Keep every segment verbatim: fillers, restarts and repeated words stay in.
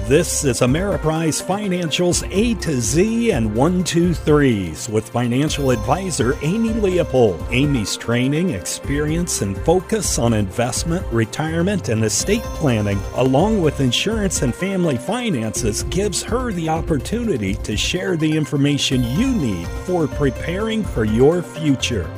This is Ameriprise Financial's A to Z and one two threes with financial advisor Amy Leopold. Amy's training, experience, and focus on investment, retirement, and estate planning, along with insurance and family finances, gives her the opportunity to share the information you need for preparing for your future.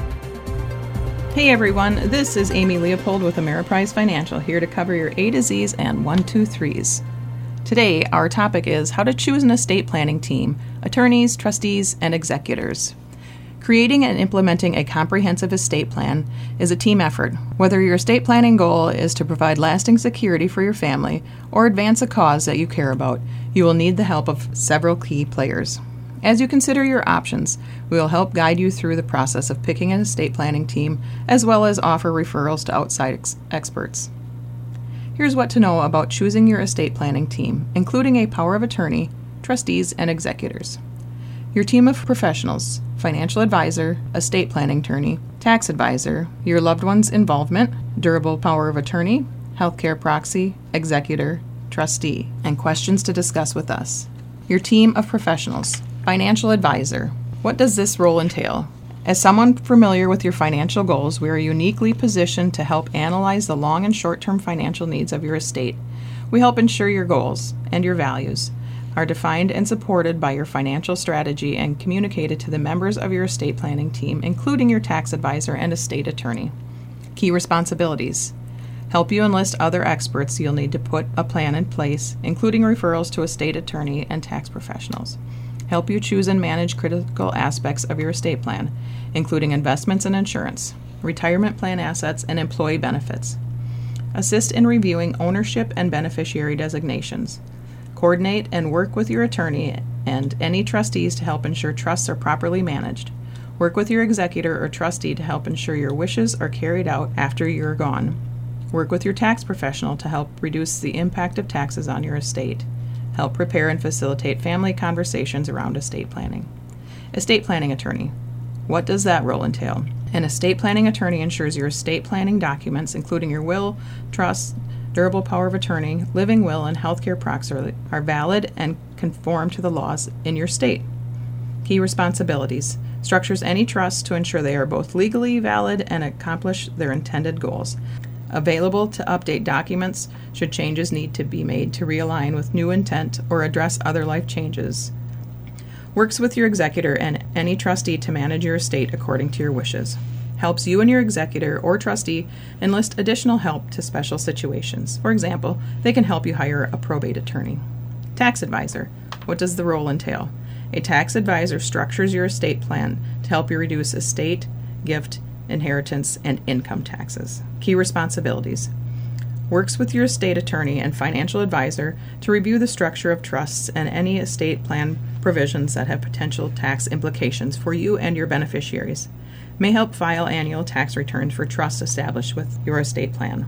Hey everyone, this is Amy Leopold with Ameriprise Financial, here to cover your A to Z's and one two threes. Today, our topic is how to choose an estate planning team, attorneys, trustees, and executors. Creating and implementing a comprehensive estate plan is a team effort. Whether your estate planning goal is to provide lasting security for your family or advance a cause that you care about, you will need the help of several key players. As you consider your options, we will help guide you through the process of picking an estate planning team, as well as offer referrals to outside ex- experts. Here's what to know about choosing your estate planning team, including a power of attorney, trustees, and executors. Your team of professionals: financial advisor, estate planning attorney, tax advisor, your loved one's involvement, durable power of attorney, healthcare proxy, executor, trustee, and questions to discuss with us. Your team of professionals: financial advisor. What does this role entail? As someone familiar with your financial goals, we are uniquely positioned to help analyze the long and short-term financial needs of your estate. We help ensure your goals and your values are defined and supported by your financial strategy and communicated to the members of your estate planning team, including your tax advisor and estate attorney. Key responsibilities: help you enlist other experts you'll need to put a plan in place, including referrals to estate attorney and tax professionals. Help you choose and manage critical aspects of your estate plan, including investments and insurance, retirement plan assets, and employee benefits. Assist in reviewing ownership and beneficiary designations. Coordinate and work with your attorney and any trustees to help ensure trusts are properly managed. Work with your executor or trustee to help ensure your wishes are carried out after you're gone. Work with your tax professional to help reduce the impact of taxes on your estate. Help prepare and facilitate family conversations around estate planning. Estate planning attorney. What does that role entail? An estate planning attorney ensures your estate planning documents, including your will, trust, durable power of attorney, living will, and healthcare proxy, are valid and conform to the laws in your state. Key responsibilities: structures any trust to ensure they are both legally valid and accomplish their intended goals. Available to update documents should changes need to be made to realign with new intent or address other life changes. Works with your executor and any trustee to manage your estate according to your wishes. Helps you and your executor or trustee enlist additional help to special situations. For example, they can help you hire a probate attorney. Tax advisor. What does the role entail? A tax advisor structures your estate plan to help you reduce estate, gift, inheritance, and income taxes. Key responsibilities: works with your estate attorney and financial advisor to review the structure of trusts and any estate plan provisions that have potential tax implications for you and your beneficiaries. May help file annual tax returns for trusts established with your estate plan.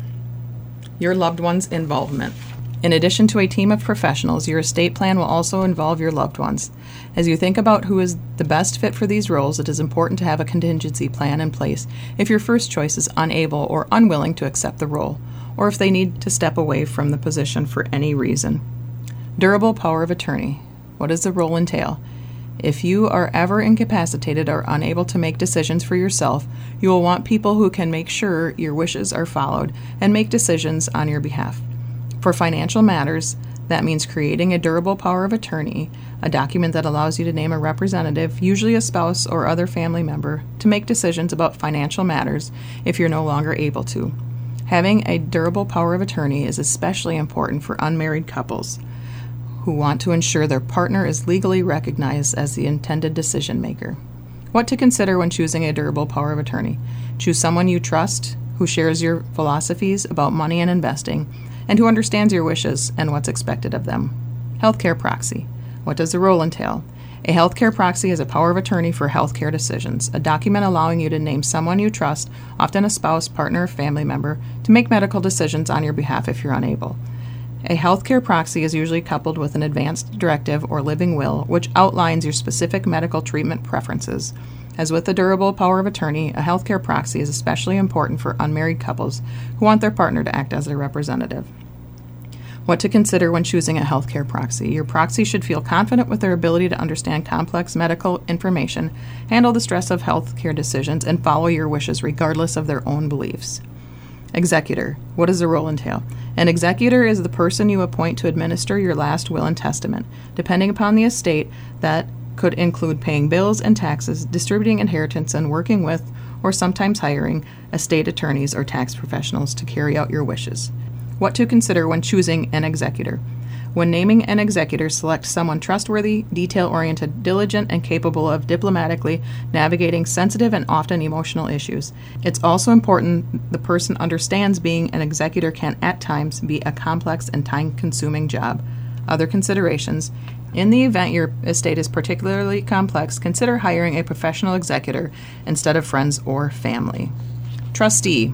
Your loved one's involvement. In addition to a team of professionals, your estate plan will also involve your loved ones. As you think about who is the best fit for these roles, it is important to have a contingency plan in place if your first choice is unable or unwilling to accept the role, or if they need to step away from the position for any reason. Durable power of attorney. What does the role entail? If you are ever incapacitated or unable to make decisions for yourself, you will want people who can make sure your wishes are followed and make decisions on your behalf. For financial matters, that means creating a durable power of attorney, a document that allows you to name a representative, usually a spouse or other family member, to make decisions about financial matters if you're no longer able to. Having a durable power of attorney is especially important for unmarried couples who want to ensure their partner is legally recognized as the intended decision maker. What to consider when choosing a durable power of attorney: choose someone you trust, who shares your philosophies about money and investing, and who understands your wishes and what's expected of them. Healthcare proxy. What does the role entail? A healthcare proxy is a power of attorney for healthcare decisions, a document allowing you to name someone you trust, often a spouse, partner, or family member, to make medical decisions on your behalf if you're unable. A healthcare proxy is usually coupled with an advanced directive or living will, which outlines your specific medical treatment preferences. As with the durable power of attorney, a healthcare proxy is especially important for unmarried couples who want their partner to act as their representative. What to consider when choosing a healthcare proxy. Your proxy should feel confident with their ability to understand complex medical information, handle the stress of healthcare decisions, and follow your wishes regardless of their own beliefs. Executor. What does the role entail? An executor is the person you appoint to administer your last will and testament. Depending upon the estate, that could include paying bills and taxes, distributing inheritance, and working with, or sometimes hiring, estate attorneys or tax professionals to carry out your wishes. What to consider when choosing an executor. When naming an executor, select someone trustworthy, detail-oriented, diligent, and capable of diplomatically navigating sensitive and often emotional issues. It's also important the person understands being an executor can at times be a complex and time-consuming job. Other considerations. In the event your estate is particularly complex, consider hiring a professional executor instead of friends or family. Trustee.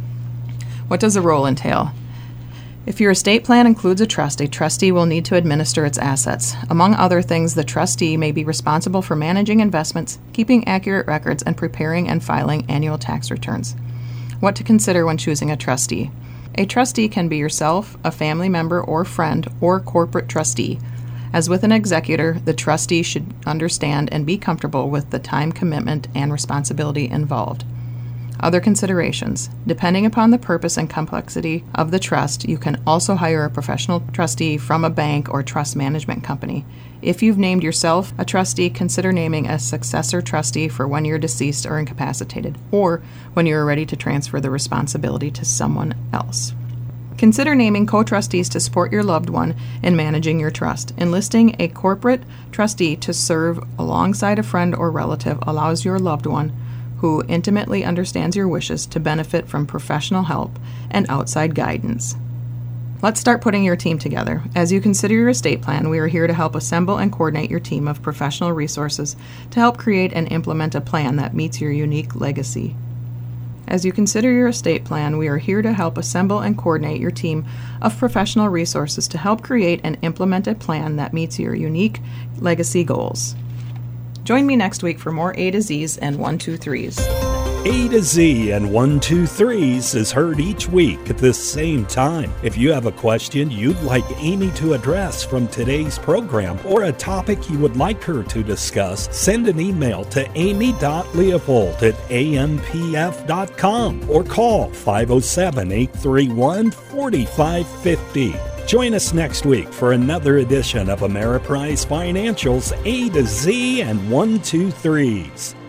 What does the role entail? If your estate plan includes a trust, a trustee will need to administer its assets. Among other things, the trustee may be responsible for managing investments, keeping accurate records, and preparing and filing annual tax returns. What to consider when choosing a trustee. A trustee can be yourself, a family member or friend, or corporate trustee. As with an executor, the trustee should understand and be comfortable with the time commitment and responsibility involved. Other considerations. Depending upon the purpose and complexity of the trust, you can also hire a professional trustee from a bank or trust management company. If you've named yourself a trustee, consider naming a successor trustee for when you're deceased or incapacitated, or when you are ready to transfer the responsibility to someone else. Consider naming co-trustees to support your loved one in managing your trust. Enlisting a corporate trustee to serve alongside a friend or relative allows your loved one, who intimately understands your wishes, to benefit from professional help and outside guidance. Let's start putting your team together. As you consider your estate plan, we are here to help assemble and coordinate your team of professional resources to help create and implement a plan that meets your unique legacy. As you consider your estate plan, we are here to help assemble and coordinate your team of professional resources to help create and implement a plan that meets your unique legacy goals. Join me next week for more A to Z's and one two threes. A to Z and one two threes is heard each week at this same time. If you have a question you'd like Amy to address from today's program or a topic you would like her to discuss, send an email to amy dot leopold at a m p f dot com or call five oh seven, eight three one, four five five oh. Join us next week for another edition of Ameriprise Financial's A to Z and one two threes.